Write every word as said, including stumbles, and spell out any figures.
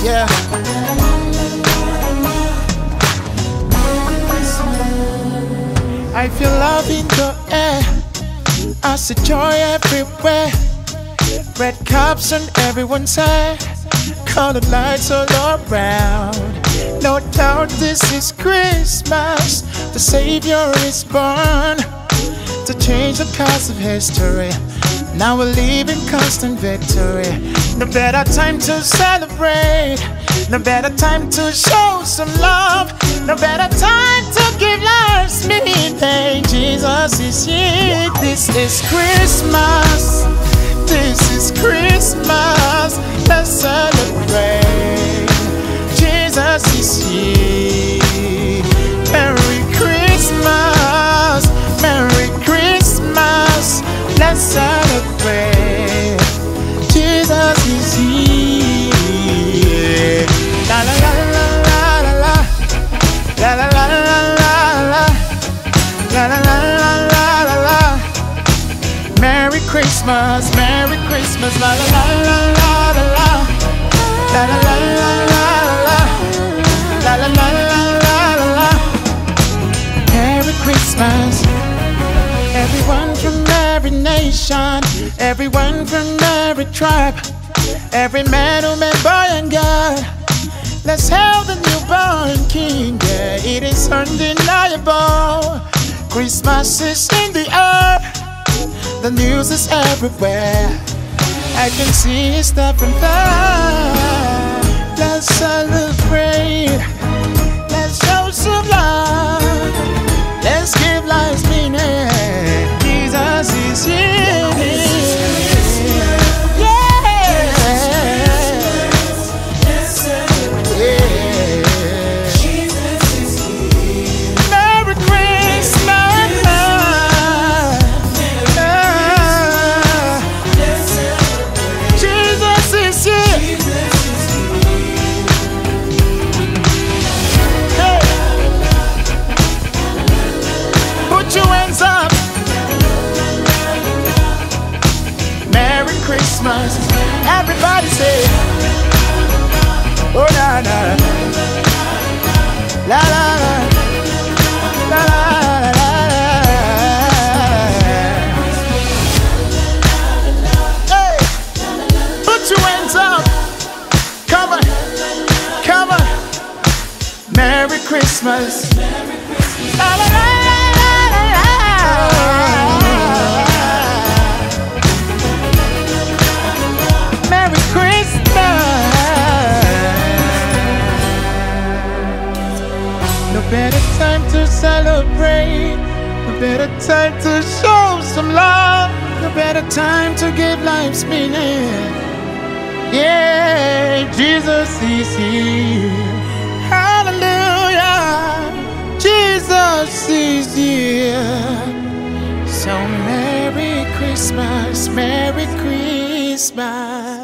Yeah. I feel love in the air. I see joy everywhere. Red cups on everyone's head. Colored lights all around. No doubt this is Christmas. The Savior is born to change the course of history. Now we live in constant victory. No better time to celebrate. No better time to show some love. No better time to give life's meaning. Jesus is here. This is Christmas. This is Christmas. Let's celebrate. Jesus is here. Merry Christmas. Merry Christmas. Let's celebrate. Jesus is here. La la la la la la. La la la la la la. La la la la la la. Merry Christmas, Merry Christmas, la la la la la la. La la la la la la. La la la la la la. Merry Christmas. Everyone from every nation, everyone from every tribe, every man, woman, boy and girl. Let's hail the newborn King. Yeah, it is undeniable. Christmas is in the air. The news is everywhere. I can see his stuff from far. Let's celebrate. Let's show some love. Let's give life's meaning. Jesus is here. Christmas, everybody say, oh na na, la la la, la la la la. Hey, put your hands up, come on, come on. Merry Christmas, la la la la la la. No better time to celebrate. No better time to show some love. No better time to give life's meaning. Yeah, Jesus is here. Hallelujah. Jesus is here. So Merry Christmas, Merry Christmas.